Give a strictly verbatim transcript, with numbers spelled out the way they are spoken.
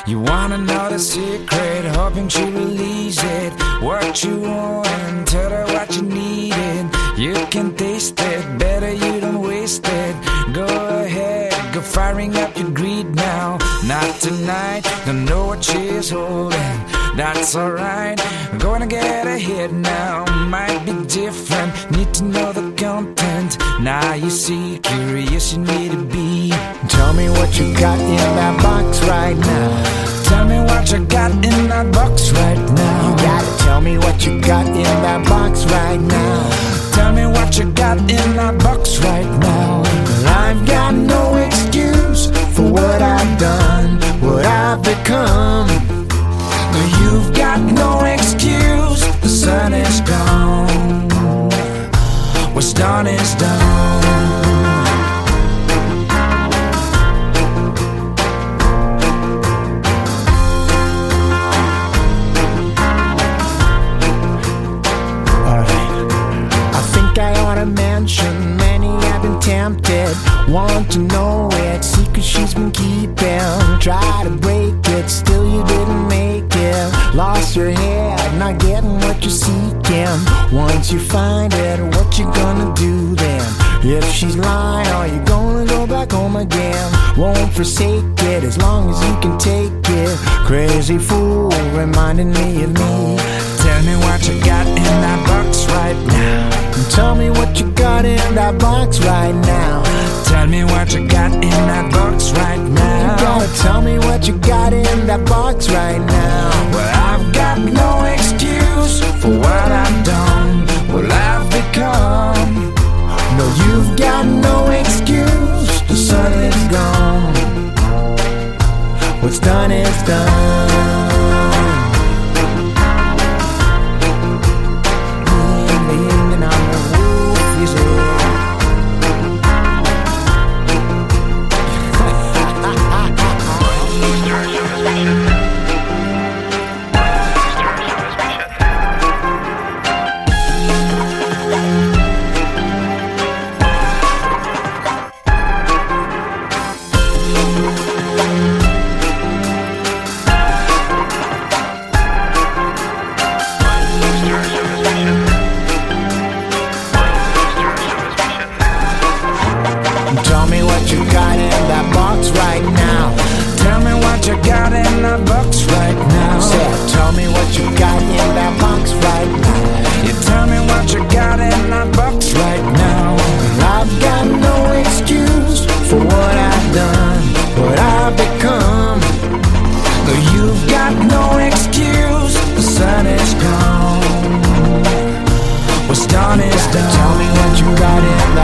You wanna know the secret, hoping she release it. What you want and tell her what you needed. You can taste it, better you don't waste it. Go ahead, go firing up your greed now. Not tonight, don't know what she's holding. That's alright, gonna get a hit now. Might be different, need to know the content. Now you see, curious you need to be. Tell me what you got in that box right now. Tell me what you got in that box right now. You gotta tell me what you got in that box right now. Tell me what you got in that box right now. Well, I've got no excuse for what I've done, what I've become. No, you've got no excuse, the sun is gone. What's done is done. Mansion, many have been tempted, want to know it, secret she's been keeping. Try to break it, still you didn't make it. Lost your head, not getting what you're seeking. Once you find it, what you gonna do then? If she's lying, are you gonna go back home again? Won't forsake it as long as you can take it. Crazy fool, reminding me of me. Tell me what you got in that box right now. Tell me what you got in that box right now. Tell me what you got in that box right now. You gotta tell me what you got in that box right now. Well, I've got no excuse for what I've done, what I've become. No, you've got no excuse, the sun is gone. What's done is done. Tell me what you got in that box right now. Tell me what you got in that box right now. Said, tell me what you got in that box right now. You tell me what you got in that box right now. I've got no excuse for what I've done, what I've become. No, you've got no excuse, the sun is gone. What's done is done. Tell me what you got in that